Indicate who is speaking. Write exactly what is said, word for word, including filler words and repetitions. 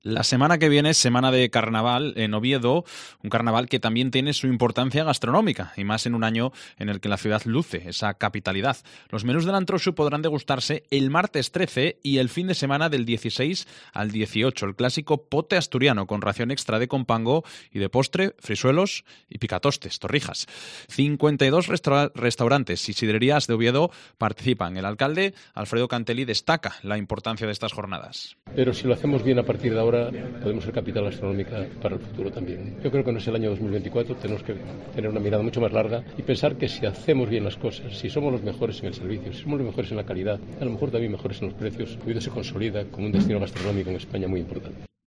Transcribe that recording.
Speaker 1: La semana que viene es semana de carnaval en Oviedo, un carnaval que también tiene su importancia gastronómica, y más en un año en el que la ciudad luce esa capitalidad. Los menús del Antrosu podrán degustarse el martes trece y el fin de semana del dieciséis al dieciocho, el clásico pote asturiano con ración extra de compango y de postre, frisuelos y picatostes, torrijas. cincuenta y dos restaur- restaurantes y sidrerías de Oviedo participan. El alcalde, Alfredo Cantelli, destaca la importancia de estas jornadas.
Speaker 2: Pero si lo hacemos bien a partir de ahora, podemos ser capital gastronómica para el futuro también. Yo creo que no es el año dos mil veinticuatro, tenemos que tener una mirada mucho más larga y pensar que si hacemos bien las cosas, si somos los mejores en el servicio, si somos los mejores en la calidad, a lo mejor también mejores en los precios, Oviedo se consolida como un destino gastronómico en España muy importante.